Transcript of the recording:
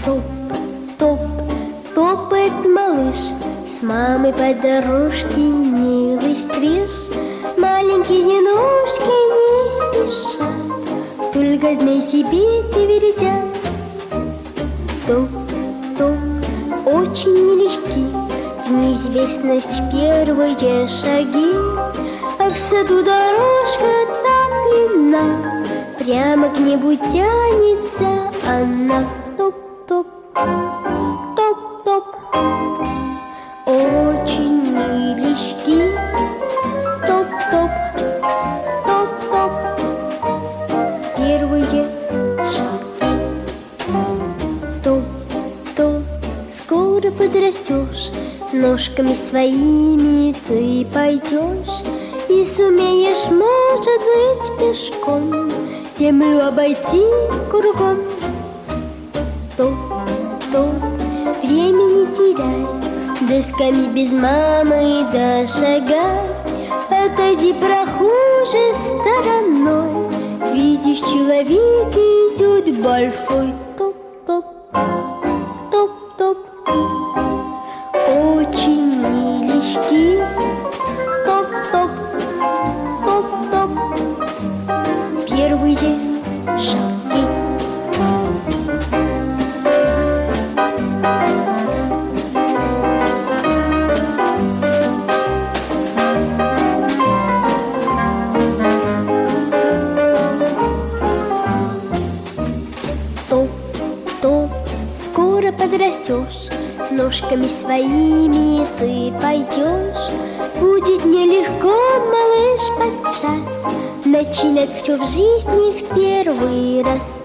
Топ, топает малыш, с мамой по дорожке милый стриж. Маленькие ножки не спешат, только знай себе твердят. Топ, очень нелегки в неизвестность первые шаги, а в саду дорожка так длинна, прямо к небу тянется она. Топ, очень нелегки. Топ, первые шаги. Топ, скоро подрастешь, ножками своими ты пойдешь и сумеешь, может быть, пешком землю обойти кругом. Топ, времени теряй, досками без мамы дошагай. Отойди прохожей стороной, видишь, человек идет большой. Топ, очень нелегки. Топ, первые шаги. Топ, скоро подрастешь, ножками своими ты пойдешь. Будет нелегко, малыш, подчас начинать все в жизни в первый раз.